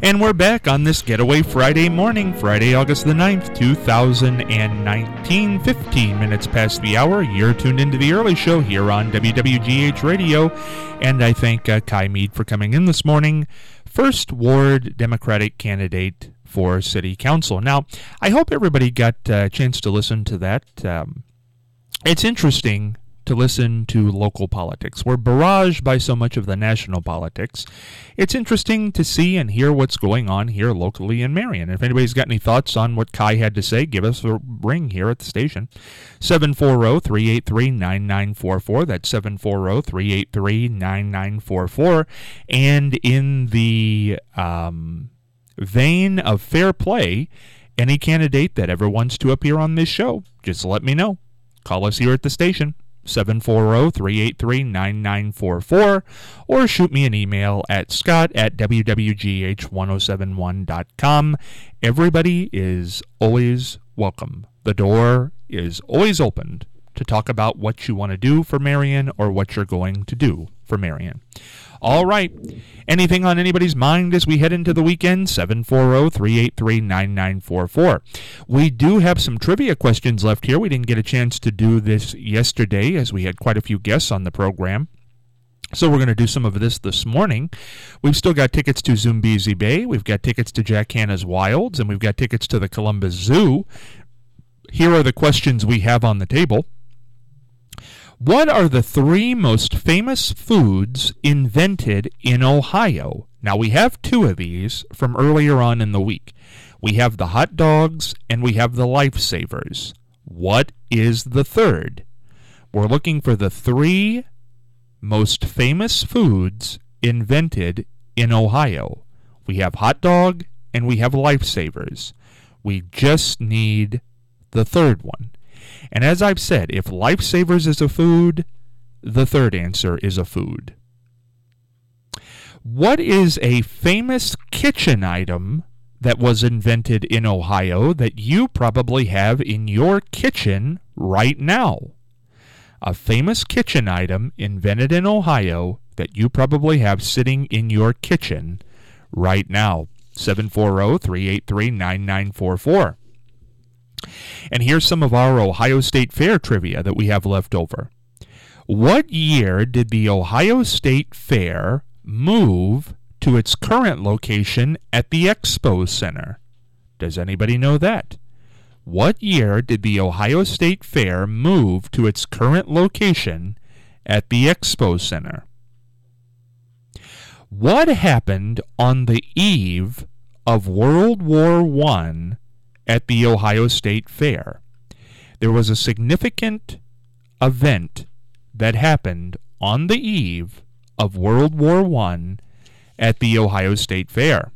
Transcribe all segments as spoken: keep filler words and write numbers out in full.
And we're back on this Getaway Friday morning, Friday, August the ninth, two thousand nineteen, fifteen minutes past the hour. You're tuned into the early show here on W W G H Radio, and I thank uh, Kai Mead for coming in this morning, First Ward Democratic candidate for City Council. Now, I hope everybody got a chance to listen to that. Um, it's interesting to listen to local politics. We're barraged by so much of the national politics. It's interesting to see and hear what's going on here locally in Marion. If anybody's got any thoughts on what Kai had to say, give us a ring here at the station. seven four zero, three eight three, nine nine four four. That's seven four zero, three eight three, nine nine four four. And in the um, vein of fair play, any candidate that ever wants to appear on this show, just let me know. Call us here at the station. seven four zero, three eight three, nine nine four four, or shoot me an email at scott at w w g h one oh seven one dot com. Everybody is always welcome. The door is always opened to talk about what you want to do for Marion or what you're going to do for Marion. All right. Anything on anybody's mind as we head into the weekend? seven four zero, three eight three, nine nine four four. We do have some trivia questions left here. We didn't get a chance to do this yesterday as we had quite a few guests on the program. So we're going to do some of this this morning. We've still got tickets to Zumbizi Bay. We've got tickets to Jack Hanna's Wilds, and we've got tickets to the Columbus Zoo. Here are the questions we have on the table. What are the three most famous foods invented in Ohio? Now, we have two of these from earlier on in the week. We have the hot dogs and we have the lifesavers. What is the third? We're looking for the three most famous foods invented in Ohio. We have hot dog and we have lifesavers. We just need the third one. And as I've said, if lifesavers is a food, the third answer is a food. What is a famous kitchen item that was invented in Ohio that you probably have in your kitchen right now? A famous kitchen item invented in Ohio that you probably have sitting in your kitchen right now. seven four zero, three eight three, nine nine four four. And here's some of our Ohio State Fair trivia that we have left over. What year did the Ohio State Fair move to its current location at the Expo Center? Does anybody know that? What year did the Ohio State Fair move to its current location at the Expo Center? What happened on the eve of World War One at the Ohio State Fair? There was a significant event that happened on the eve of World War One at the Ohio State Fair.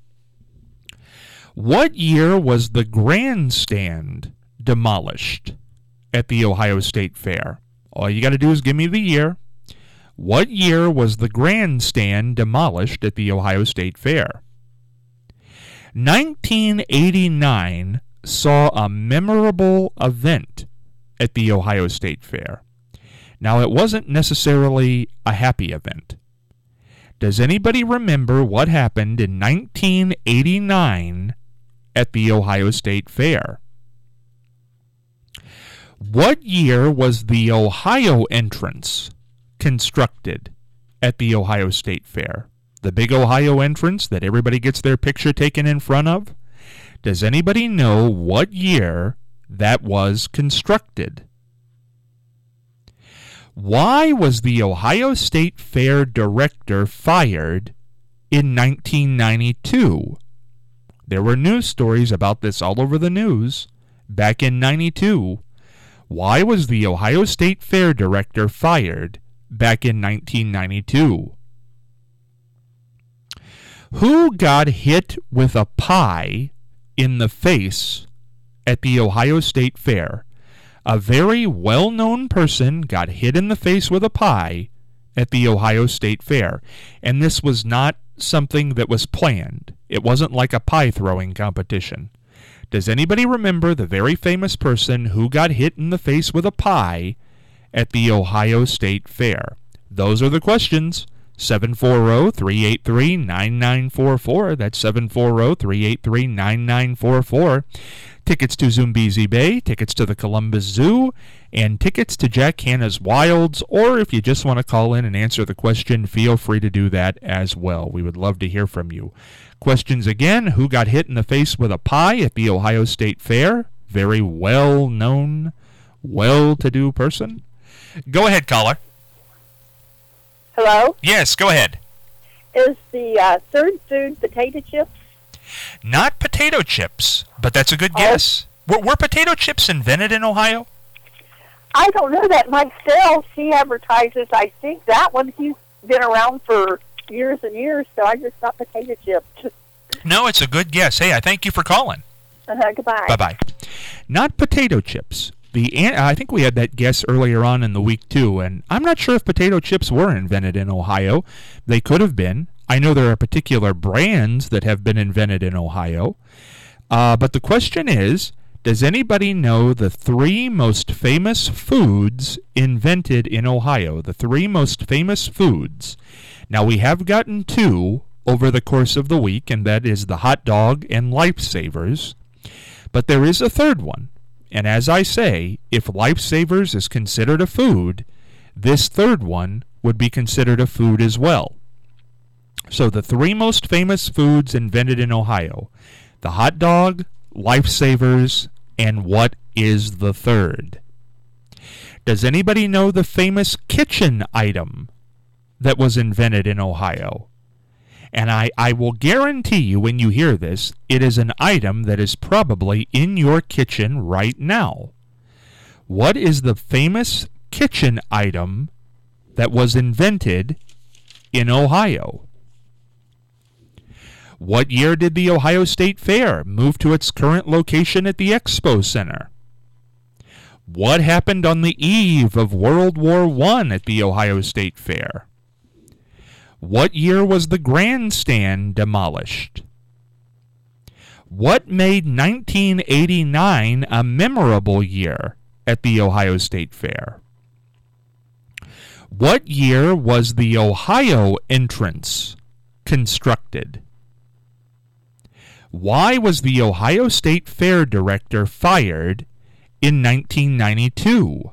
What year was the grandstand demolished at the Ohio State Fair? All you got to do is give me the year. What year was the grandstand demolished at the Ohio State Fair? nineteen eighty-nine saw a memorable event at the Ohio State Fair. Now, it wasn't necessarily a happy event. Does anybody remember what happened in nineteen eighty-nine at the Ohio State Fair? What year was the Ohio entrance constructed at the Ohio State Fair? The big Ohio entrance that everybody gets their picture taken in front of? Does anybody know what year that was constructed? Why was the Ohio State Fair director fired in nineteen ninety-two? There were news stories about this all over the news back in ninety-two. Why was the Ohio State Fair director fired back in nineteen ninety-two? Who got hit with a pie in the face at the Ohio State Fair? A very well-known person got hit in the face with a pie at the Ohio State Fair. And this was not something that was planned. It wasn't like a pie-throwing competition. Does anybody remember the very famous person who got hit in the face with a pie at the Ohio State Fair? Those are the questions. seven four zero, three eight three, nine nine four four. That's seven four zero, three eight three, nine nine four four. Tickets to Zumbizi Bay, tickets to the Columbus Zoo, and tickets to Jack Hanna's Wilds. Or if you just want to call in and answer the question, feel free to do that as well. We would love to hear from you. Questions again: who got hit in the face with a pie at the Ohio State Fair? Very well-known, well-to-do person. Go ahead, caller. Hello? Yes, go ahead. Is the uh, third food potato chips? Not potato chips, but that's a good guess. Oh. Were, were potato chips invented in Ohio? I don't know that. Mike Sells, he advertises, I think that one, he's been around for years and years, so I just thought potato chips. No, it's a good guess. Hey, I thank you for calling. Uh-huh, goodbye. Bye-bye. Not potato chips. The I think we had that guess earlier on in the week, too, and I'm not sure if potato chips were invented in Ohio. They could have been. I know there are particular brands that have been invented in Ohio. Uh, but the question is, does anybody know the three most famous foods invented in Ohio? The three most famous foods. Now, we have gotten two over the course of the week, and that is the hot dog and Lifesavers. But there is a third one. And as I say, if Lifesavers is considered a food, this third one would be considered a food as well. So the three most famous foods invented in Ohio: the hot dog, Lifesavers, and what is the third? Does anybody know the famous kitchen item that was invented in Ohio? And I, I will guarantee you when you hear this, it is an item that is probably in your kitchen right now. What is the famous kitchen item that was invented in Ohio? What year did the Ohio State Fair move to its current location at the Expo Center? What happened on the eve of World War One at the Ohio State Fair? What year was the grandstand demolished? What made nineteen eighty-nine a memorable year at the Ohio State Fair? What year was the Ohio entrance constructed? Why was the Ohio State Fair director fired in nineteen ninety-two?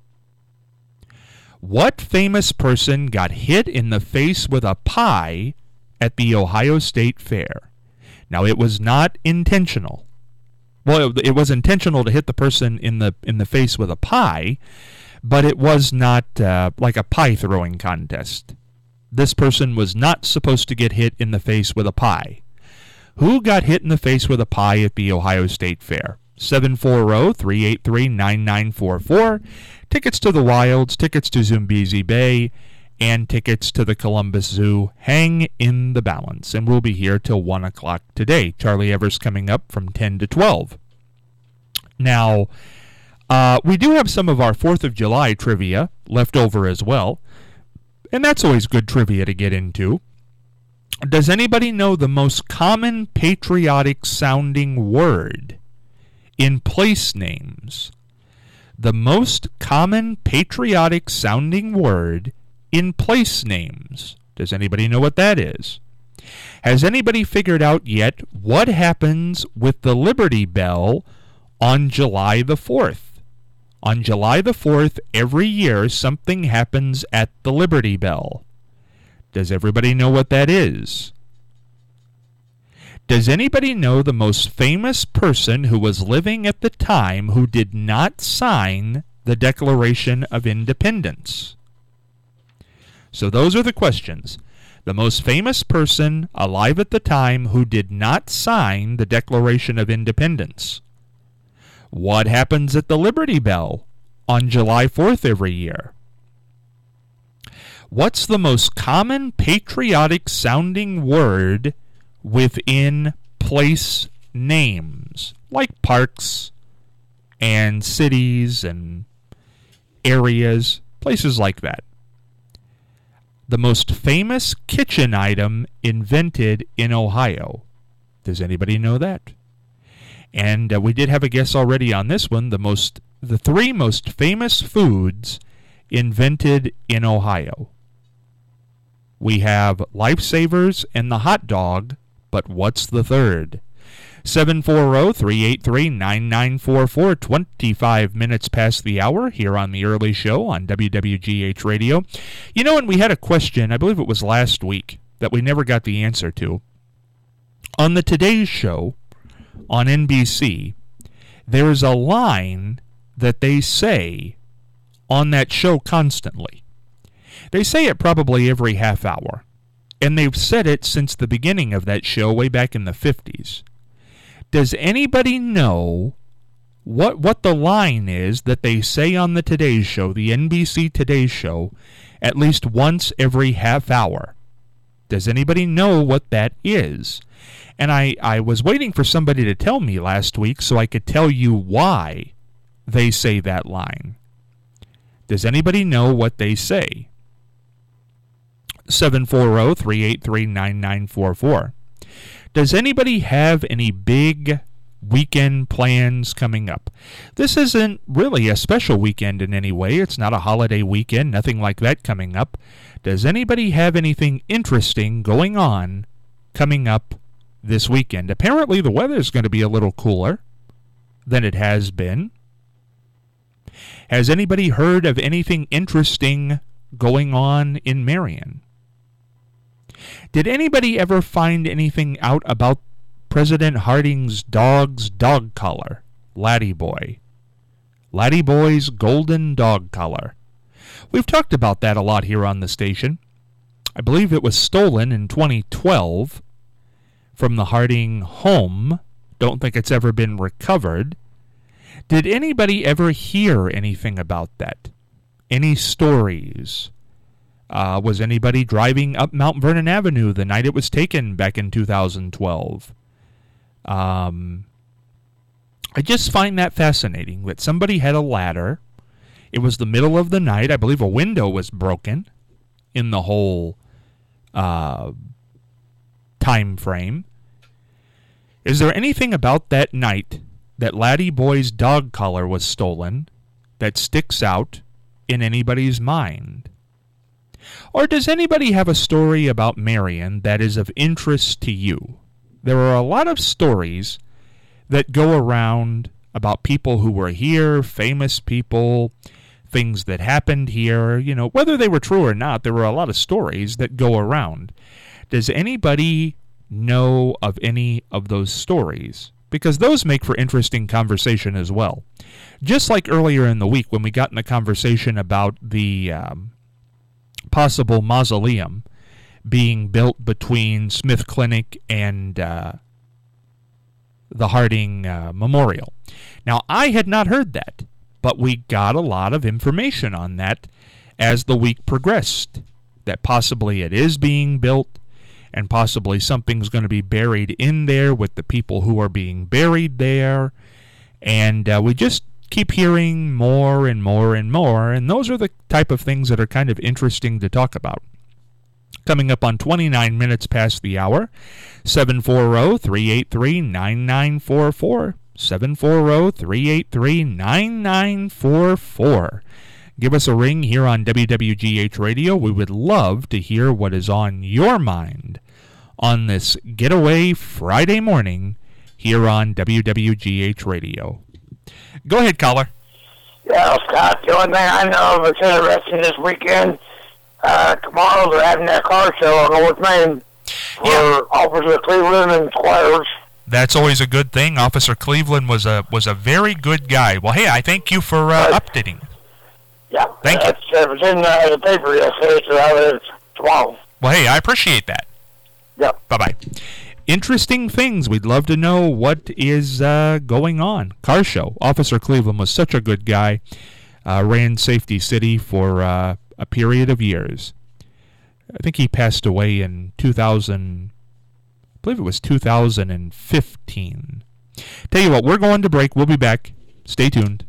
What famous person got hit in the face with a pie at the Ohio State Fair? Now, it was not intentional. Well, it was intentional to hit the person in the in the face with a pie, but it was not uh, like a pie throwing contest. This person was not supposed to get hit in the face with a pie. Who got hit in the face with a pie at the Ohio State Fair? seven four zero, three eight three, nine nine four four. Tickets to the Wilds, tickets to Zumbizi Bay, and tickets to the Columbus Zoo hang in the balance. And we'll be here till one o'clock today. Charlie Evers coming up from ten to twelve. Now, uh, we do have some of our fourth of July trivia left over as well. And that's always good trivia to get into. Does anybody know the most common patriotic-sounding word in place names? The most common patriotic-sounding word in place names. Does anybody know what that is? Has anybody figured out yet what happens with the Liberty Bell on July the fourth? On July the fourth, every year, something happens at the Liberty Bell. Does everybody know what that is? Does anybody know the most famous person who was living at the time who did not sign the Declaration of Independence? So those are the questions. The most famous person alive at the time who did not sign the Declaration of Independence. What happens at the Liberty Bell on July fourth every year? What's the most common patriotic-sounding word within place names, like parks and cities and areas, places like that? The most famous kitchen item invented in Ohio. Does anybody know that? And uh, we did have a guess already on this one. The most, the three most famous foods invented in Ohio. We have Lifesavers and the hot dog, but what's the third? seven four zero, three eight three, nine nine four four, twenty-five minutes past the hour here on the early show on W W G H Radio. You know, and we had a question, I believe it was last week, that we never got the answer to. On the Today Show on N B C, there's a line that they say on that show constantly. They say it probably every half hour, and they've said it since the beginning of that show way back in the fifties. Does anybody know what what the line is that they say on the Today Show, the N B C Today Show, at least once every half hour? Does anybody know what that is? And I, I was waiting for somebody to tell me last week so I could tell you why they say that line. Does anybody know what they say? seven four zero, three eight three, nine nine four four. Does anybody have any big weekend plans coming up? This isn't really a special weekend in any way. It's not a holiday weekend, nothing like that coming up. Does anybody have anything interesting going on coming up this weekend? Apparently the weather's going to be a little cooler than it has been. Has anybody heard of anything interesting going on in Marion? Did anybody ever find anything out about President Harding's dog's dog collar, Laddie Boy? Laddie Boy's golden dog collar. We've talked about that a lot here on the station. I believe it was stolen in twenty twelve from the Harding home. Don't think it's ever been recovered. Did anybody ever hear anything about that? Any stories? Uh, was anybody driving up Mount Vernon Avenue the night it was taken back in two thousand twelve? Um, I just find that fascinating that somebody had a ladder. It was the middle of the night. I believe a window was broken in the whole uh, time frame. Is there anything about that night that Laddie Boy's dog collar was stolen that sticks out in anybody's mind? Or does anybody have a story about Marion that is of interest to you? There are a lot of stories that go around about people who were here, famous people, things that happened here. You know, whether they were true or not, there were a lot of stories that go around. Does anybody know of any of those stories? Because those make for interesting conversation as well. Just like earlier in the week when we got in the conversation about the um, possible mausoleum being built between Smith Clinic and uh, the Harding uh, Memorial. Now, I had not heard that, but we got a lot of information on that as the week progressed, that possibly it is being built, and possibly something's going to be buried in there with the people who are being buried there, and uh, we just keep hearing more and more and more, and those are the type of things that are kind of interesting to talk about. Coming up on twenty-nine minutes past the hour, seven four zero, three eight three, nine nine four four, seven four zero, three eight three, nine nine four four. Give us a ring here on W W G H Radio. We would love to hear what is on your mind on this Getaway Friday morning here on W W G H Radio. Go ahead, caller. Yeah, Scott, the only thing I know of that's interesting this weekend, uh, tomorrow they're having that car show on North Main for yeah. Officer Cleveland and Squires. That's always a good thing. Officer Cleveland was a was a very good guy. Well, hey, I thank you for uh, right. updating. Yeah, thank that's, you. It was in uh, the paper yesterday, so I live tomorrow. Well, hey, I appreciate that. Yeah. Bye-bye. Interesting things. We'd love to know what is uh, going on. Car show. Officer Cleveland was such a good guy. Uh, ran Safety City for uh, a period of years. I think he passed away in two thousand. I believe it was two thousand fifteen. Tell you what, we're going to break. We'll be back. Stay tuned.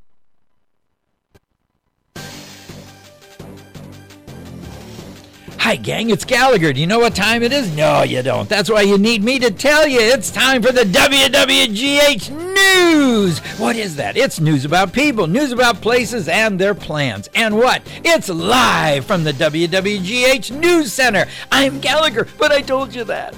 Hi, gang, it's Gallagher. Do you know what time it is? No, you don't. That's why you need me to tell you. It's time for the W W G H News news. What is that? It's news about people, news about places and their plans. And what? It's live from the W W G H News Center. I'm Gallagher, but I told you that.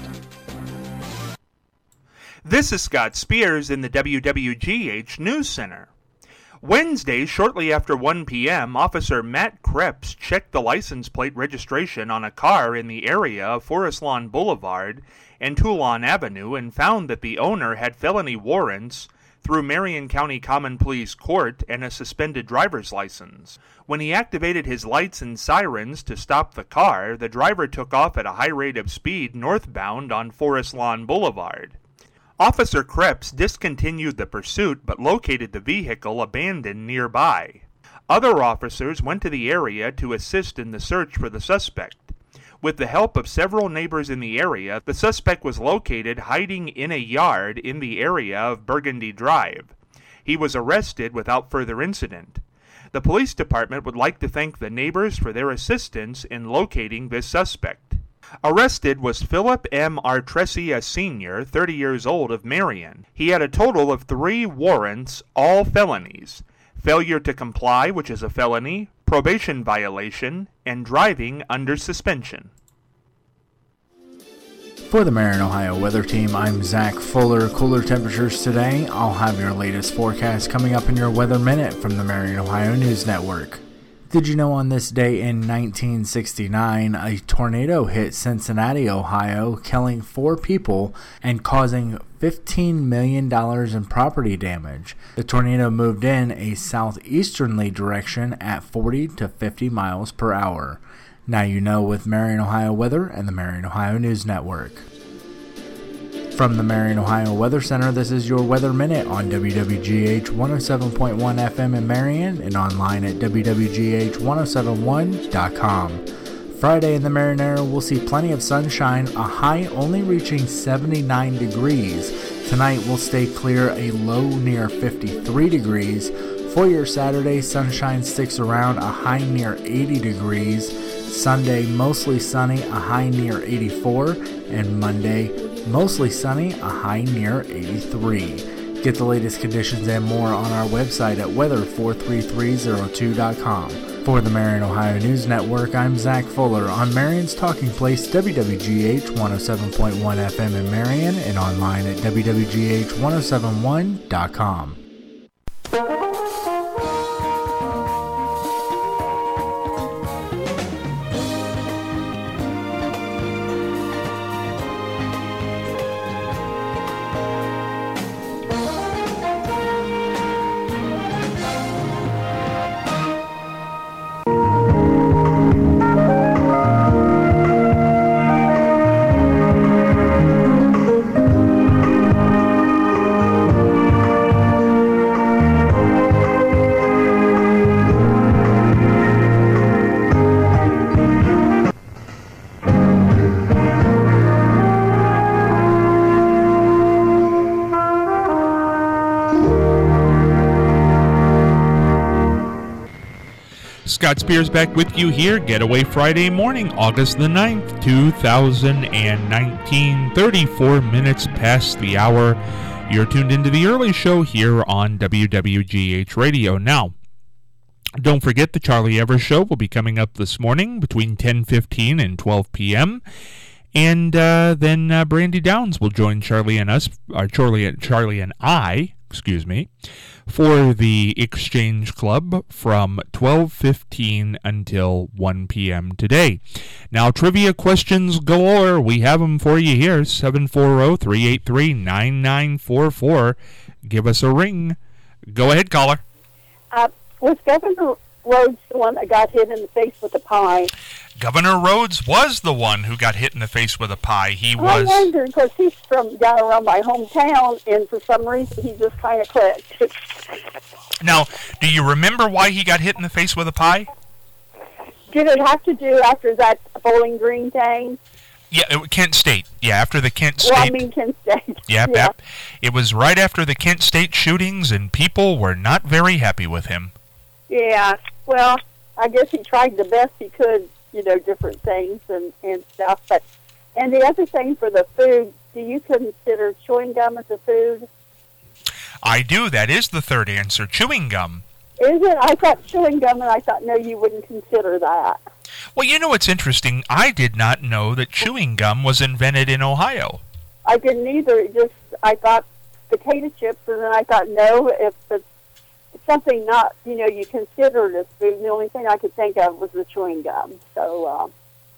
This is Scott Spears in the W W G H News Center. Wednesday, shortly after one p.m., Officer Matt Krebs checked the license plate registration on a car in the area of Forest Lawn Boulevard and Toulon Avenue and found that the owner had felony warrants through Marion County Common Pleas Court and a suspended driver's license. When he activated his lights and sirens to stop the car, the driver took off at a high rate of speed northbound on Forest Lawn Boulevard. Officer Krebs discontinued the pursuit but located the vehicle abandoned nearby. Other officers went to the area to assist in the search for the suspect. With the help of several neighbors in the area, the suspect was located hiding in a yard in the area of Burgundy Drive. He was arrested without further incident. The police department would like to thank the neighbors for their assistance in locating this suspect. Arrested was Philip M. Artresia Senior, thirty years old, of Marion. He had a total of three warrants, all felonies: failure to comply, which is a felony, probation violation, and driving under suspension. For the Marion, Ohio Weather Team, I'm Zach Fuller. Cooler temperatures today. I'll have your latest forecast coming up in your Weather Minute from the Marion, Ohio News Network. Did you know on this day in nineteen sixty-nine, a tornado hit Cincinnati, Ohio, killing four people and causing fifteen million dollars in property damage? The tornado moved in a southeasterly direction at forty to fifty miles per hour. Now you know with Marion, Ohio Weather and the Marion, Ohio News Network. From the Marion, Ohio Weather Center, this is your Weather Minute on W W G H one oh seven point one F M in Marion and online at W W G H ten seventy-one dot com. Friday in the Marion area, we'll see plenty of sunshine, a high only reaching seventy-nine degrees. Tonight will stay clear, a low near fifty-three degrees. For your Saturday, sunshine sticks around, a high near eighty degrees. Sunday, mostly sunny, a high near eighty-four. And Monday, mostly sunny, a high near eighty-three. Get the latest conditions and more on our website at weather four three three oh two dot com. For the Marion, Ohio News Network, I'm Zach Fuller on Marion's Talking Place, W W G H one oh seven point one F M in Marion and online at W W G H ten seventy-one dot com. Scott Spears back with you here, Getaway Friday morning, August the ninth, two thousand nineteen, thirty-four minutes past the hour. You're tuned into the early show here on W W G H Radio. Now, don't forget the Charlie Evers Show will be coming up this morning between ten fifteen and twelve p.m., and uh, then uh, Brandy Downs will join Charlie and us, or Charlie, Charlie and I, excuse me, for the Exchange Club from twelve fifteen until one p.m. today. Now, trivia questions galore. We have them for you here, seven four zero, three eight three, nine nine four four. Give us a ring. Go ahead, caller. Uh, was Governor Rhodes the one that got hit in the face with a pie? Governor Rhodes was the one who got hit in the face with a pie. He was. I wondered, because he's from down around my hometown, and for some reason he just kind of clicked. Now, do you remember why he got hit in the face with a pie? Did it have to do after that Bowling Green thing? Yeah, it, Kent State. Yeah, after the Kent State. Well, I mean Kent State. Yep, yeah. yep. It was right after the Kent State shootings, and people were not very happy with him. Yeah, well, I guess he tried the best he could, you know, different things and, and stuff. But and the other thing for the food, do you consider chewing gum as a food? I do. That is the third answer. Chewing gum. Is it? I thought chewing gum, and I thought, no, you wouldn't consider that. Well, you know what's interesting? I did not know that chewing gum was invented in Ohio. I didn't either. It just, I thought potato chips, and then I thought, no, if it's something not, you know, you considered as food, the only thing I could think of was the chewing gum. So, uh,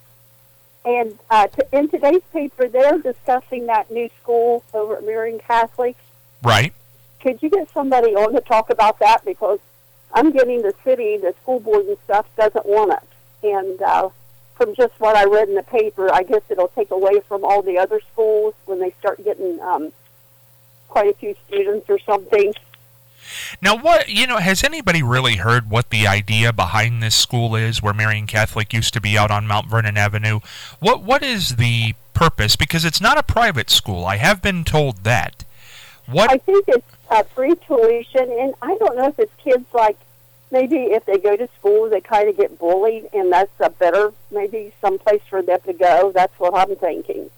and uh, t- in today's paper, they're discussing that new school over at Marian Catholic. Right. Could you get somebody on to talk about that? Because I'm getting the city, the school board and stuff doesn't want it. And uh, from just what I read in the paper, I guess it'll take away from all the other schools when they start getting um, quite a few students or something. Now, what, you know, has anybody really heard what the idea behind this school is, where Marian Catholic used to be out on Mount Vernon Avenue? What What is the purpose? Because it's not a private school. I have been told that. What? I think it's uh, free tuition, and I don't know if it's kids like, maybe if they go to school, they kind of get bullied, and that's a better, maybe someplace for them to go. That's what I'm thinking.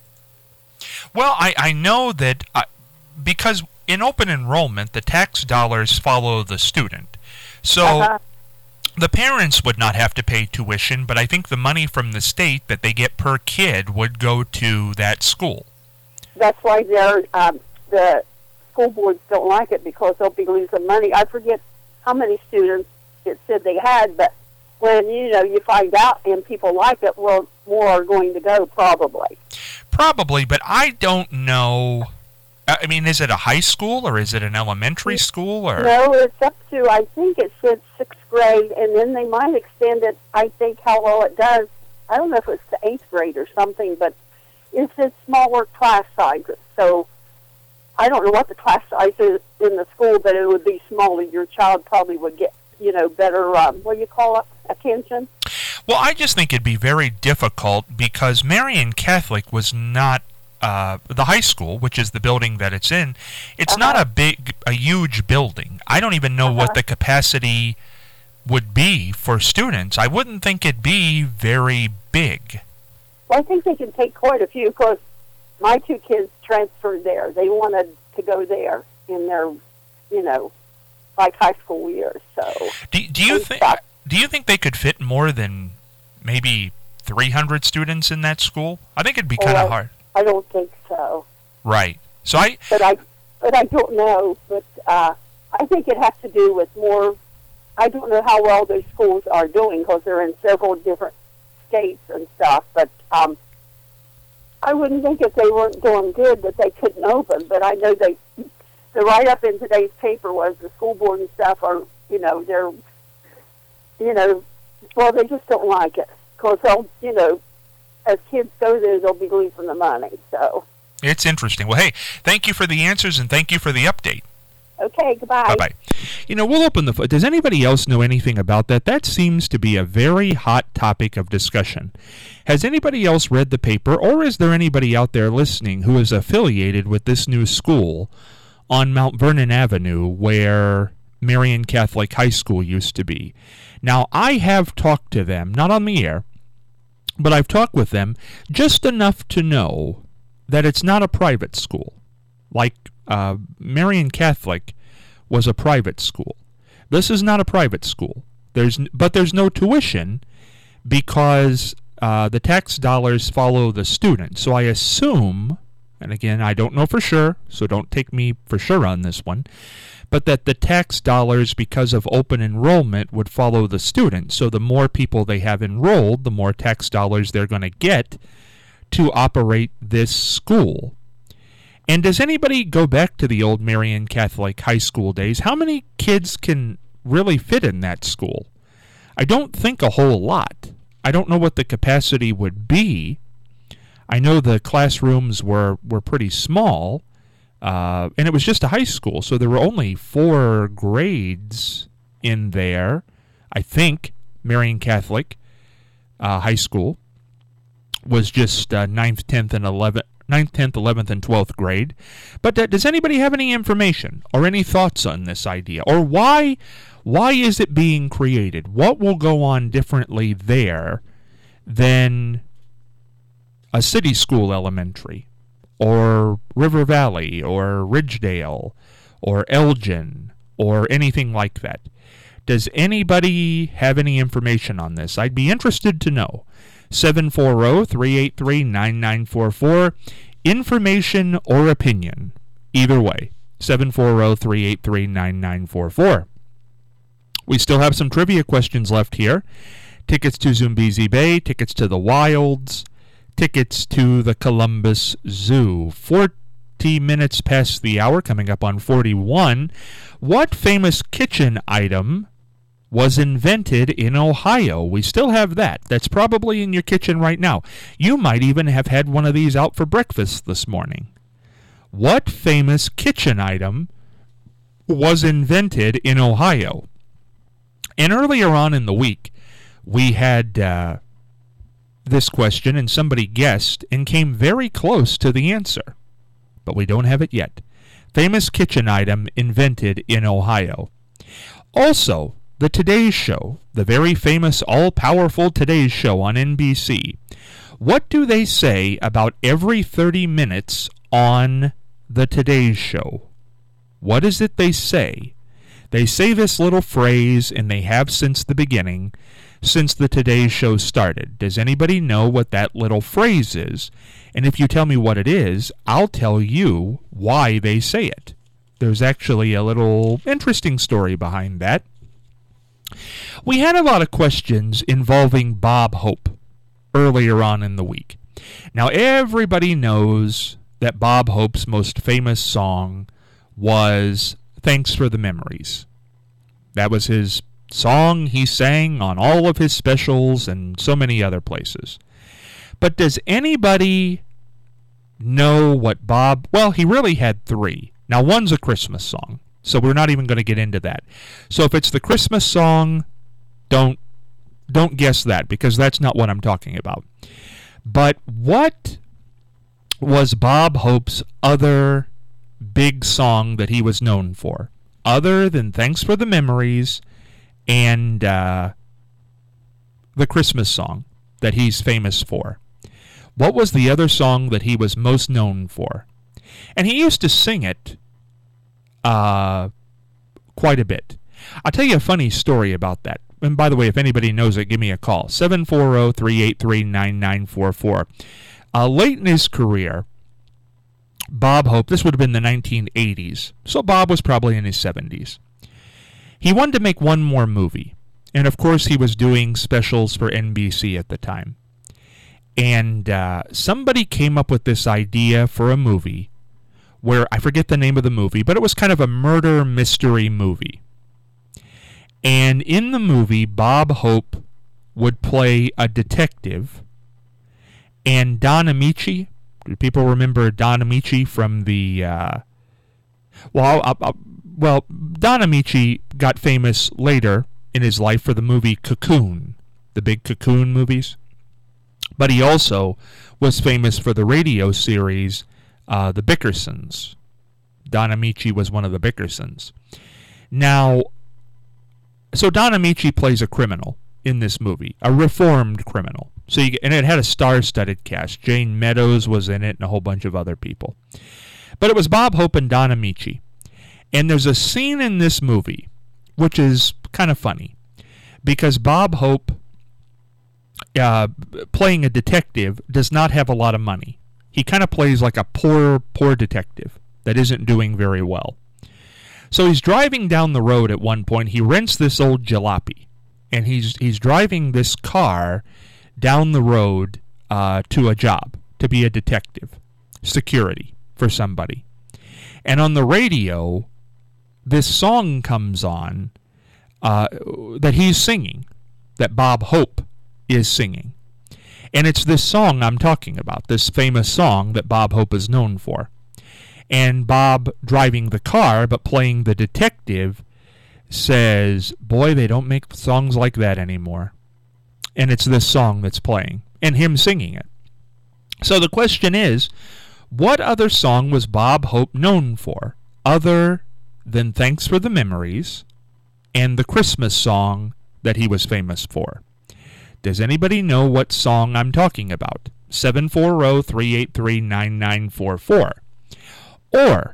Well, I, I know that uh, because in open enrollment, the tax dollars follow the student. So uh-huh. the parents would not have to pay tuition, but I think the money from the state that they get per kid would go to that school. That's why they're, um, the school boards don't like it, because they'll be losing money. I forget how many students it said they had, but when, you know, you find out and people like it, well, more are going to go, probably. Probably, but I don't know. I mean, is it a high school, or is it an elementary school? Or No, it's up to, I think it said sixth grade, and then they might extend it, I think, how well it does. I don't know if it's to eighth grade or something, but it's a smaller class size. So I don't know what the class size is in the school, but it would be smaller. Your child probably would get, you know, better, um, what do you call it, attention? Well, I just think it'd be very difficult, because Marian Catholic was not uh, the high school, which is the building that it's in. It's Uh-huh. not a big, a huge building. I don't even know Uh-huh. what the capacity would be for students. I wouldn't think it'd be very big. Well, I think they can take quite a few, because my two kids transferred there. They wanted to go there in their, you know, like high school years. So Do, do you They think? stop. Do you think they could fit more than maybe three hundred students in that school? I think it'd be kind of Oh, I- hard. I don't think so. Right. So I. But I, but I don't know. But uh, I think it has to do with more. I don't know how well those schools are doing, because they're in several different states and stuff. But um, I wouldn't think if they weren't doing good that they couldn't open. But I know they. The write-up in today's paper was the school board and stuff are, you know, they're, you know, well, they just don't like it, because they'll, you know, as kids go there, they'll be losing the money. So. It's interesting. Well, hey, thank you for the answers, and thank you for the update. Okay, goodbye. Bye-bye. You know, we'll open the... Does anybody else know anything about that? That seems to be a very hot topic of discussion. Has anybody else read the paper, or is there anybody out there listening who is affiliated with this new school on Mount Vernon Avenue, where Marian Catholic High School used to be? Now, I have talked to them, not on the air, but I've talked with them just enough to know that it's not a private school. Like uh, Marian Catholic was a private school. This is not a private school. There's, but there's no tuition, because uh, the tax dollars follow the student. So I assume, and again, I don't know for sure, so don't take me for sure on this one, but that the tax dollars, because of open enrollment, would follow the student. So the more people they have enrolled, the more tax dollars they're going to get to operate this school. And does anybody go back to the old Marian Catholic high school days? How many kids can really fit in that school? I don't think a whole lot. I don't know what the capacity would be. I know the classrooms were, were pretty small, uh, and it was just a high school, so there were only four grades in there. I think Marian Catholic uh, High School was just uh, ninth, tenth, and eleventh, ninth, tenth, eleventh, and twelfth grade. But uh, does anybody have any information or any thoughts on this idea? Or why, why is it being created? What will go on differently there than a city school elementary, or River Valley, or Ridgedale, or Elgin or anything like that. Does anybody have any information on this? I'd be interested to know. seven four zero, three eight three, nine nine four four. Information or opinion. Either way. seven four zero, three eight three, nine nine four four. We still have some trivia questions left here. Tickets to Zumbizi Bay, tickets to the Wilds, tickets to the Columbus Zoo. forty minutes past the hour, coming up on forty-one. What famous kitchen item was invented in Ohio? We still have that. That's probably in your kitchen right now. You might even have had one of these out for breakfast this morning. What famous kitchen item was invented in Ohio? And earlier on in the week, we had uh, this question, and somebody guessed and came very close to the answer. But we don't have it yet. Famous kitchen item invented in Ohio. Also, the Today Show, the very famous all-powerful Today Show on N B C. What do they say about every thirty minutes on the Today Show? What is it they say? They say this little phrase, and they have since the beginning, since the Today Show started. Does anybody know what that little phrase is? And if you tell me what it is, I'll tell you why they say it. There's actually a little interesting story behind that. We had a lot of questions involving Bob Hope earlier on in the week. Now, everybody knows that Bob Hope's most famous song was Thanks for the Memories. That was his song he sang on all of his specials and so many other places. But does anybody know what Bob... Well, he really had three. Now, one's a Christmas song, so we're not even going to get into that. So if it's the Christmas song, don't don't guess that, because that's not what I'm talking about. But what was Bob Hope's other big song that he was known for, other than Thanks for the Memories and uh, the Christmas song that he's famous for? What was the other song that he was most known for? And he used to sing it uh, quite a bit. I'll tell you a funny story about that. And by the way, if anybody knows it, give me a call. seven four zero, three eight three, nine nine four four. Uh, late in his career, Bob Hope, this would have been the nineteen eighties, so Bob was probably in his seventies. He wanted to make one more movie. And of course, he was doing specials for N B C at the time. And uh, somebody came up with this idea for a movie where, I forget the name of the movie, but it was kind of a murder mystery movie. And in the movie, Bob Hope would play a detective, and Don Amici, do people remember Don Amici from the, uh, well, I'll, I'll, well, Don Amici got famous later in his life for the movie Cocoon, the big Cocoon movies. But he also was famous for the radio series, uh, The Bickersons. Don Amici was one of the Bickersons. Now, so Don Amici plays a criminal in this movie, a reformed criminal. So you, and it had a star-studded cast. Jane Meadows was in it and a whole bunch of other people. But it was Bob Hope and Don Amici. And there's a scene in this movie which is kind of funny, because Bob Hope, uh, playing a detective, does not have a lot of money. He kind of plays like a poor, poor detective that isn't doing very well. So he's driving down the road at one point. He rents this old jalopy, and he's he's driving this car down the road uh, to a job, to be a detective, security for somebody. And on the radio, this song comes on uh, that he's singing, that Bob Hope is singing. And it's this song I'm talking about, this famous song that Bob Hope is known for. And Bob, driving the car but playing the detective, says, boy, they don't make songs like that anymore. And it's this song that's playing, and him singing it. So the question is, what other song was Bob Hope known for, other than Thanks for the Memories and the Christmas song that he was famous for? Does anybody know what song I'm talking about? seven four zero, three eight three, nine nine four four. Or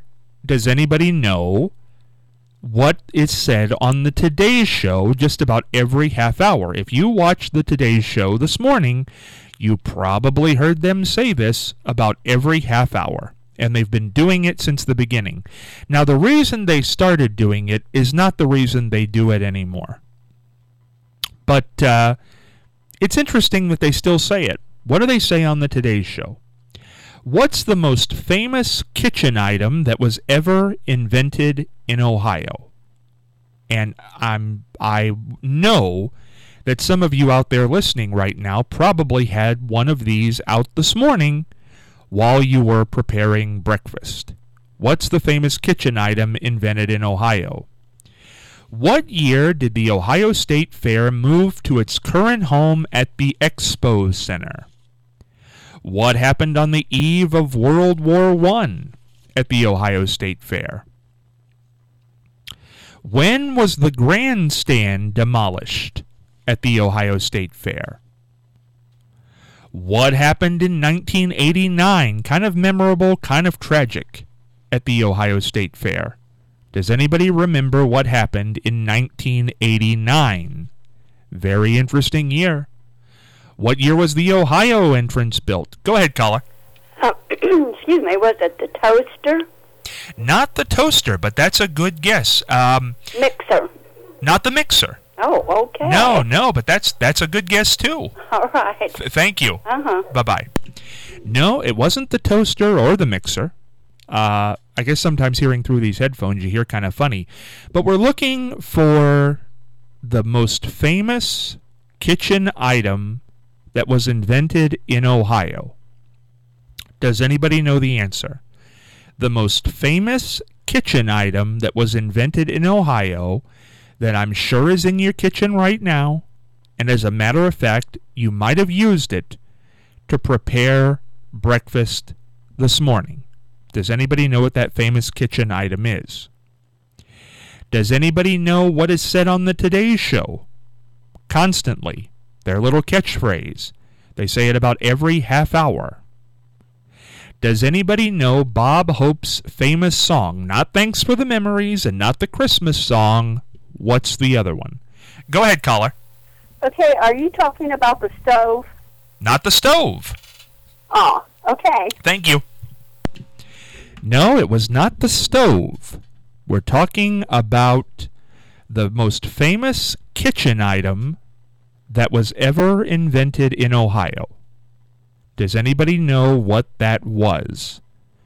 does anybody know what is said on the Today Show just about every half hour? If you watched the Today Show this morning, you probably heard them say this about every half hour. And they've been doing it since the beginning. Now, the reason they started doing it is not the reason they do it anymore. But uh, it's interesting that they still say it. What do they say on the Today Show? What's the most famous kitchen item that was ever invented in Ohio? And I'm I know that some of you out there listening right now probably had one of these out this morning while you were preparing breakfast. What's the famous kitchen item invented in Ohio? What year did the Ohio State Fair move to its current home at the Expo Center? What happened on the eve of World War One at the Ohio State Fair? When was the grandstand demolished at the Ohio State Fair? What happened in nineteen eighty-nine? Kind of memorable, kind of tragic at the Ohio State Fair. Does anybody remember what happened in nineteen eighty-nine? Very interesting year. What year was the Ohio entrance built? Go ahead, caller. Uh, excuse me, was it the toaster? Not the toaster, but that's a good guess. Um, Mixer. Not the mixer. Oh, okay. No, no, but that's that's a good guess too. All right. Th- thank you. Uh-huh. Bye-bye. No, it wasn't the toaster or the mixer. Uh, I guess sometimes hearing through these headphones you hear kind of funny. But we're looking for the most famous kitchen item that was invented in Ohio. Does anybody know the answer? The most famous kitchen item that was invented in Ohio that I'm sure is in your kitchen right now, and as a matter of fact, you might have used it to prepare breakfast this morning. Does anybody know what that famous kitchen item is? Does anybody know what is said on the Today Show? Constantly. Their little catchphrase. They say it about every half hour. Does anybody know Bob Hope's famous song? Not Thanks for the Memories and not the Christmas song. What's the other one? Go ahead, caller. Okay, are you talking about the stove? Not the stove. Oh, okay. Thank you. No, it was not the stove. We're talking about the most famous kitchen item that was ever invented in Ohio. Does anybody know what that was?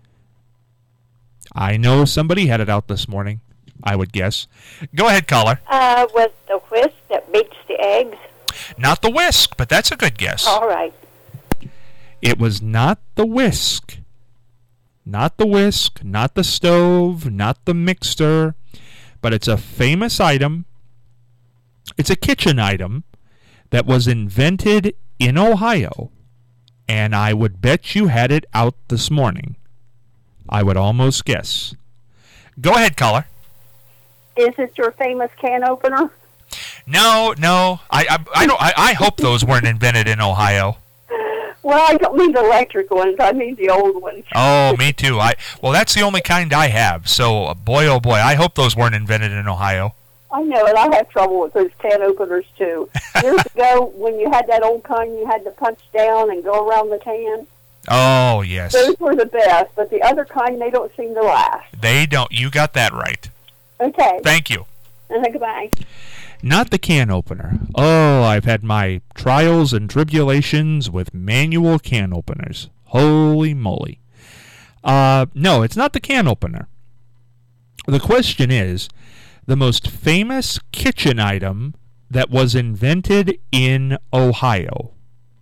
I know somebody had it out this morning, I would guess. Go ahead, caller. Uh, was the whisk that beats the eggs? Not the whisk, but that's a good guess. All right. It was not the whisk. Not the whisk, not the stove, not the mixer, but it's a famous item. It's a kitchen item that was invented in Ohio, and I would bet you had it out this morning. I would almost guess. Go ahead, caller. Is it your famous can opener? No, no. I I, I don't. I, I hope those weren't invented in Ohio. Well, I don't mean the electric ones. I mean the old ones. Oh, me too. I well, that's the only kind I have. So, boy, oh boy, I hope those weren't invented in Ohio. I know, and I have trouble with those can openers, too. Years ago, when you had that old kind, you had to punch down and go around the can. Oh, yes. Those were the best, but the other kind, they don't seem to last. They don't. You got that right. Okay. Thank you. And goodbye. Not the can opener. Oh, I've had my trials and tribulations with manual can openers. Holy moly. Uh, no, it's not the can opener. The question is, the most famous kitchen item that was invented in Ohio.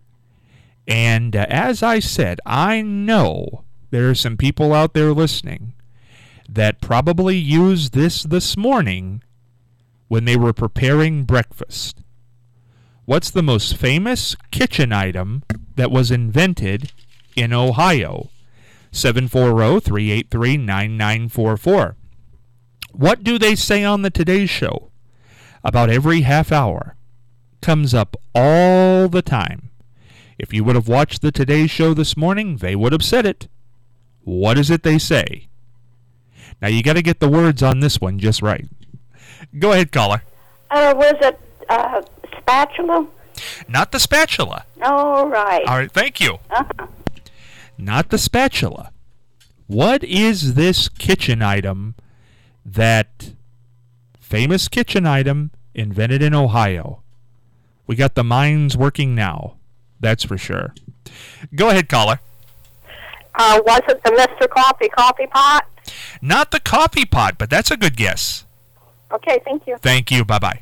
And uh, as I said, I know there are some people out there listening that probably used this this morning when they were preparing breakfast. What's the most famous kitchen item that was invented in Ohio? seven four zero, three eight three, nine nine four four. What do they say on the Today Show? About every half hour. Comes up all the time. If you would have watched the Today Show this morning, they would have said it. What is it they say? Now, you got to get the words on this one just right. Go ahead, caller. Uh, was it uh, spatula? Not the spatula. All right. All right, thank you. Uh-huh. Not the spatula. What is this kitchen item that famous kitchen item invented in Ohio? We got the minds working now. That's for sure. Go ahead, caller. Uh, was it the Mister Coffee coffee pot? Not the coffee pot, but that's a good guess. Okay, thank you. Thank you. Bye-bye.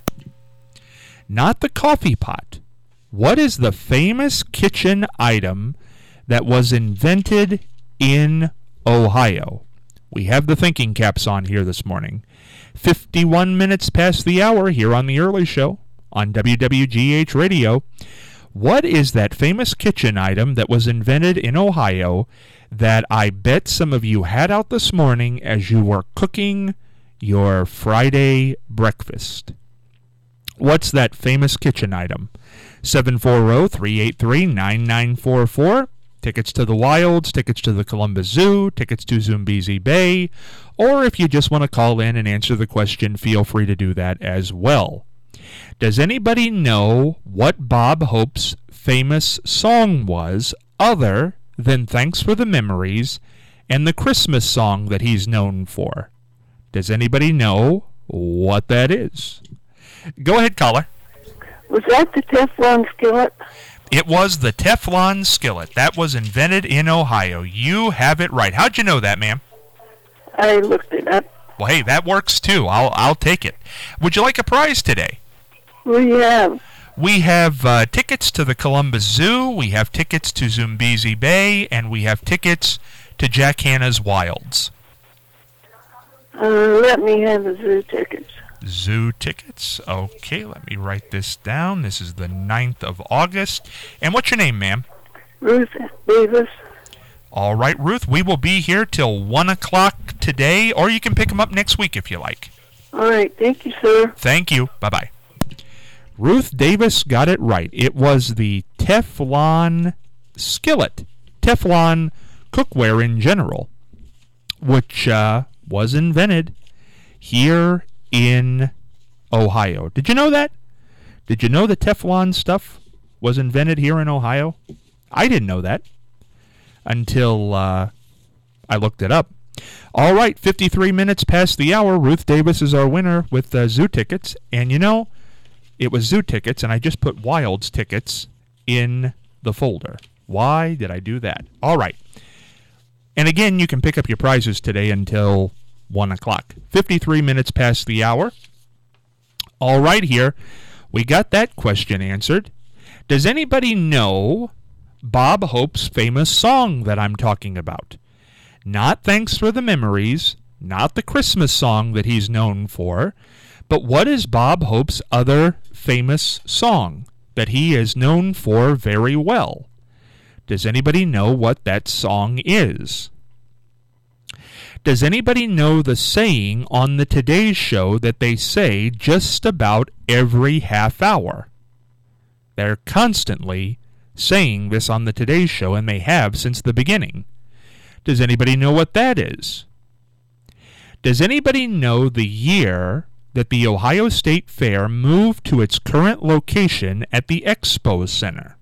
Not the coffee pot. What is the famous kitchen item that was invented in Ohio? We have the thinking caps on here this morning. fifty-one minutes past the hour here on the early show on W W G H Radio. What is that famous kitchen item that was invented in Ohio that I bet some of you had out this morning as you were cooking your Friday breakfast? What's that famous kitchen item? seven four zero, three eight three, nine nine four four. Tickets to the Wilds, tickets to the Columbus Zoo, tickets to Zumbizi Bay, or if you just want to call in and answer the question, feel free to do that as well. Does anybody know what Bob Hope's famous song was other than Thanks for the Memories and the Christmas song that he's known for? Does anybody know what that is? Go ahead, caller. Was that the Teflon skillet? It was the Teflon skillet. That was invented in Ohio. You have it right. How'd you know that, ma'am? I looked it up. Well, hey, that works too. I'll I'll take it. Would you like a prize today? What do you have? We have uh, tickets to the Columbus Zoo, we have tickets to Zumbizi Bay, and we have tickets to Jack Hanna's Wilds. Uh, let me have the zoo tickets. Zoo tickets. Okay, let me write this down. This is the ninth of August. And what's your name, ma'am? Ruth Davis. All right, Ruth, we will be here till one o'clock today, or you can pick them up next week if you like. All right, thank you, sir. Thank you. Bye-bye. Ruth Davis got it right. It was the Teflon skillet, Teflon cookware in general, which uh, was invented here in Ohio. Did you know that? Did you know the Teflon stuff was invented here in Ohio? I didn't know that until uh, I looked it up. All right, fifty-three minutes past the hour. Ruth Davis is our winner with uh, zoo tickets. And you know, it was zoo tickets, and I just put Wilds tickets in the folder. Why did I do that? All right. And again, you can pick up your prizes today until one o'clock. fifty-three minutes past the hour. All right, here. We got that question answered. Does anybody know Bob Hope's famous song that I'm talking about? Not Thanks for the Memories, not the Christmas song that he's known for, but what is Bob Hope's other famous song that he is known for very well? Does anybody know what that song is? Does anybody know the saying on the Today Show that they say just about every half hour? They're constantly saying this on the Today Show, and they have since the beginning. Does anybody know what that is? Does anybody know the year that the Ohio State Fair moved to its current location at the Expo Center?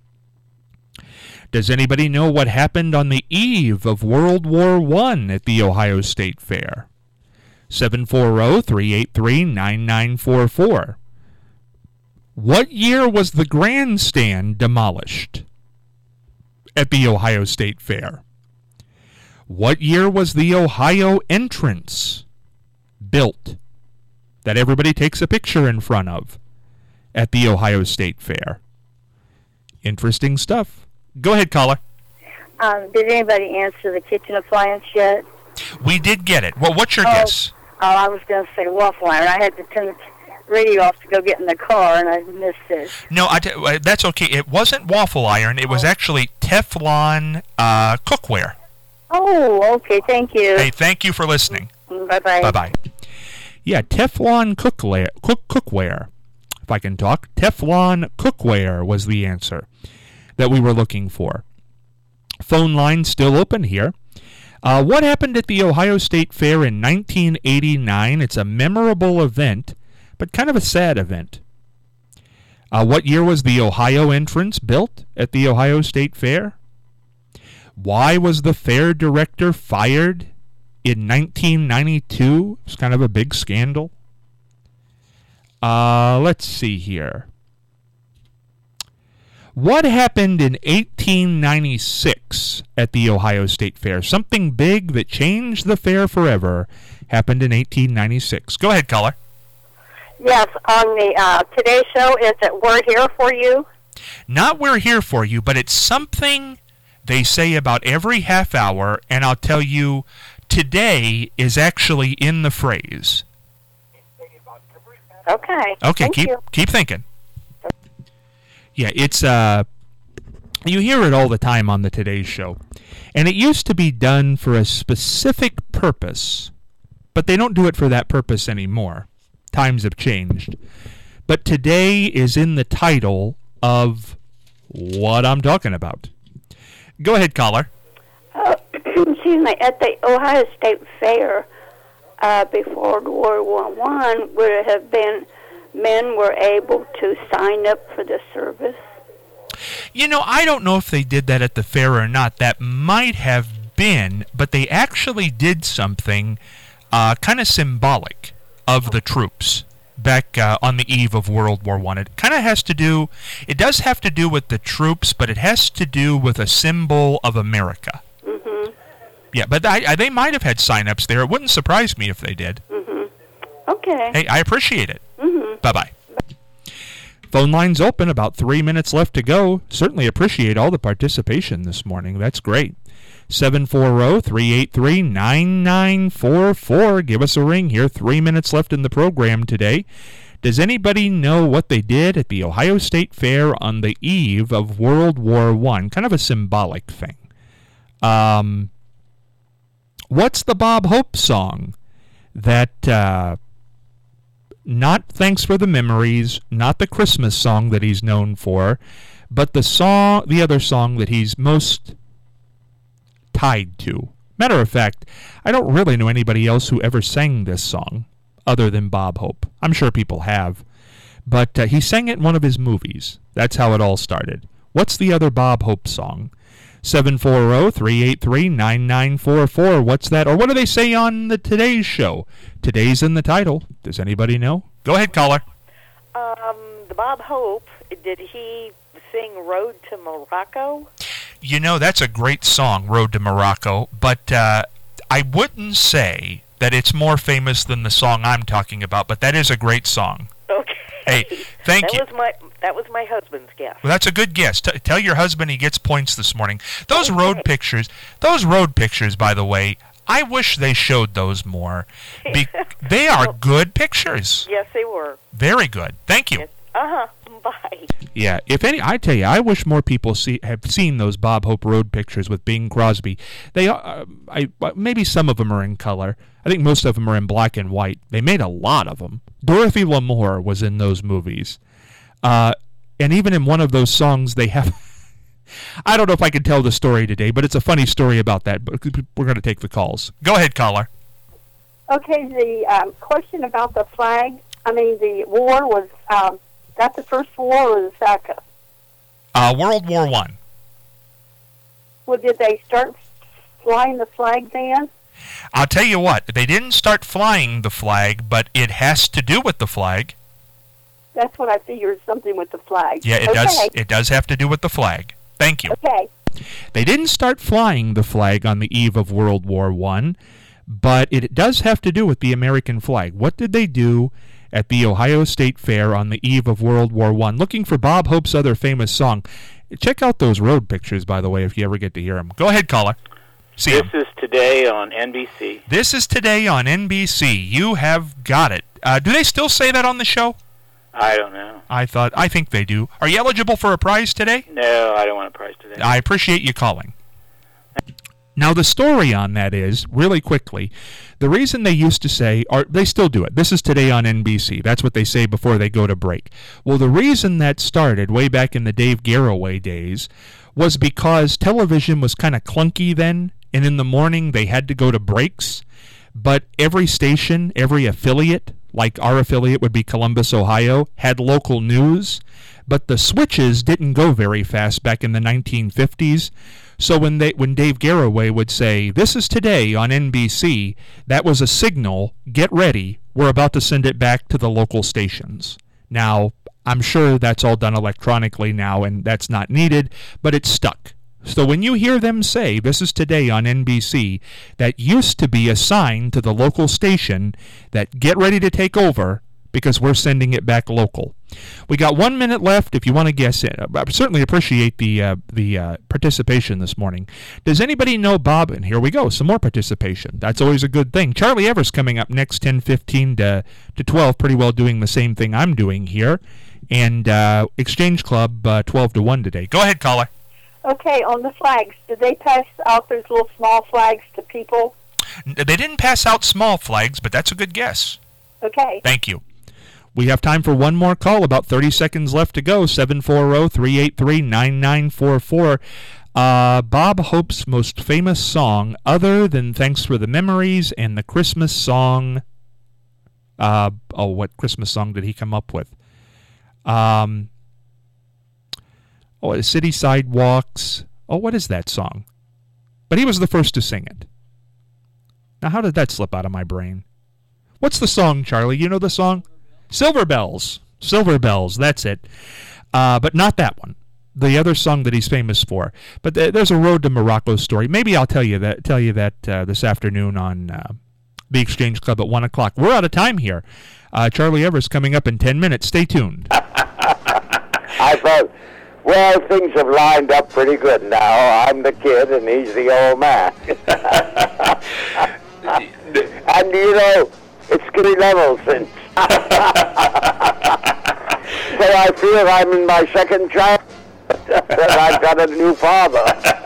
Does anybody know what happened on the eve of World War One at the Ohio State Fair? seven four zero, three eight three, nine nine four four. What year was the grandstand demolished at the Ohio State Fair? What year was the Ohio entrance built that everybody takes a picture in front of at the Ohio State Fair? Interesting stuff. Go ahead, caller. Um, did anybody answer the kitchen appliance yet? We did get it. Well, what's your oh, guess? Oh, I was going to say waffle iron. I had to turn the radio off to go get in the car, and I missed it. No, I t- that's okay. It wasn't waffle iron. It was oh. actually Teflon uh, cookware. Oh, okay. Thank you. Hey, thank you for listening. Bye-bye. Bye-bye. Yeah, Teflon cookware, cook, cookware, if I can talk. Teflon cookware was the answer that we were looking for. Phone line still open here. Uh, what happened at the Ohio State Fair in nineteen eighty-nine? It's a memorable event, but kind of a sad event. Uh, what year was the Ohio entrance built at the Ohio State Fair? Why was the fair director fired in nineteen ninety-two? It's kind of a big scandal. Uh, let's see here. What happened in eighteen ninety-six at the Ohio State Fair? Something big that changed the fair forever happened in eighteen ninety-six. Go ahead, caller. Yes, on the uh, Today Show, is it We're Here For You? Not We're Here For You, but it's something they say about every half hour, and I'll tell you, today is actually in the phrase. Okay. Okay, Thank keep you. keep thinking. Yeah, it's uh you hear it all the time on the Today Show. And it used to be done for a specific purpose, but they don't do it for that purpose anymore. Times have changed. But today is in the title of what I'm talking about. Go ahead, caller. Uh, excuse me, at the Ohio State Fair uh, before World War One, would it have been men were able to sign up for the service? You know, I don't know if they did that at the fair or not. That might have been, but they actually did something uh, kind of symbolic of the troops back uh, on the eve of World War One. It kind of has to do, it does have to do with the troops, but it has to do with a symbol of America. Mm-hmm. Yeah, but I, I, they might have had sign-ups there. It wouldn't surprise me if they did. Mm-hmm. Okay. Hey, I appreciate it. Mm-hmm. Bye-bye. Phone lines open, about three minutes left to go. Certainly appreciate all the participation this morning. That's great. seven four zero, three eight three, nine nine four four. Give us a ring here. Three minutes left in the program today. Does anybody know what they did at the Ohio State Fair on the eve of World War One? Kind of a symbolic thing. Um, what's the Bob Hope song that... Uh, Not Thanks for the Memories, not the Christmas song that he's known for, but the song, the other song that he's most tied to. Matter of fact, I don't really know anybody else who ever sang this song other than Bob Hope. I'm sure people have. But uh, he sang it in one of his movies. That's how it all started. What's the other Bob Hope song? seven four zero, three eight three, nine nine four four. What's that? Or what do they say on the Today's Show? Today's in the title. Does anybody know? Go ahead, caller. Um, the Bob Hope, did he sing Road to Morocco? You know, that's a great song, Road to Morocco, but uh, I wouldn't say that it's more famous than the song I'm talking about, but that is a great song. Okay. Hey, thank that you. Was my, that was my husband's guess. Well, that's a good guess. T- tell your husband he gets points this morning. Those okay. road pictures, those road pictures, by the way, I wish they showed those more. Be- they are good pictures. Yes, they were. Very good. Thank you. Yes. Uh-huh. Bye. Yeah, if any, I tell you, I wish more people see have seen those Bob Hope road pictures with Bing Crosby. They are, uh, I maybe some of them are in color. I think most of them are in black and white. They made a lot of them. Dorothy Lamour was in those movies. Uh, and even in one of those songs, they have... I don't know if I can tell the story today, but it's a funny story about that. But we're going to take the calls. Go ahead, caller. Okay, the um, question about the flag, I mean, the war was, um, that the first war or the second? Uh, World War One. Well, did they start flying the flag then? I'll tell you what, they didn't start flying the flag, but it has to do with the flag. That's what I figured, something with the flag. Yeah, it okay. does. It does have to do with the flag. Thank you. Okay. They didn't start flying the flag on the eve of World War One, but it does have to do with the American flag. What did they do at the Ohio State Fair on the eve of World War One? Looking for Bob Hope's other famous song. Check out those road pictures, by the way, if you ever get to hear them. Go ahead, caller. See this him. is Today on N B C. This is Today on N B C. You have got it. Uh, do they still say that on the show? I don't know. I thought, I think they do. Are you eligible for a prize today? No, I don't want a prize today. I appreciate you calling. Now, the story on that is, really quickly, the reason they used to say, or they still do it, this is Today on N B C. That's what they say before they go to break. Well, the reason that started way back in the Dave Garroway days was because television was kind of clunky then, and in the morning they had to go to breaks. But every station, every affiliate, like our affiliate would be Columbus, Ohio, had local news. But the switches didn't go very fast back in the nineteen fifties. So when they when Dave Garroway would say, "This is today on N B C," that was a signal, get ready, we're about to send it back to the local stations. Now, I'm sure that's all done electronically now, and that's not needed, but it's stuck. So when you hear them say, "This is today on N B C," that used to be a sign to the local station that get ready to take over, because we're sending it back local. We got one minute left if you want to guess it. I certainly appreciate the uh, the uh, participation this morning. Does anybody know Bob? And here we go, some more participation. That's always a good thing. Charlie Evers coming up next, ten fifteen to, to twelve, pretty well doing the same thing I'm doing here. And uh, Exchange Club, uh, twelve to one today. Go ahead, caller. Okay, on the flags, did they pass out those little small flags to people? They didn't pass out small flags, but that's a good guess. Okay. Thank you. We have time for one more call, about thirty seconds left to go, seven four zero, three eight three, nine nine four four. Uh, Bob Hope's most famous song, other than Thanks for the Memories and the Christmas song, uh, oh, what Christmas song did he come up with? Um, oh, City Sidewalks. Oh, what is that song? But he was the first to sing it. Now, how did that slip out of my brain? What's the song, Charlie? You know the song? Silver Bells. Silver Bells, that's it. Uh, but not that one. The other song that he's famous for. But th- there's a Road to Morocco story. Maybe I'll tell you that tell you that uh, this afternoon on uh, the Exchange Club at one o'clock. We're out of time here. Uh, Charlie Evers coming up in ten minutes. Stay tuned. I thought, well, things have lined up pretty good now. I'm the kid and he's the old man. And, you know, it's three levels since. So I feel I'm in my second child. I've got a new father.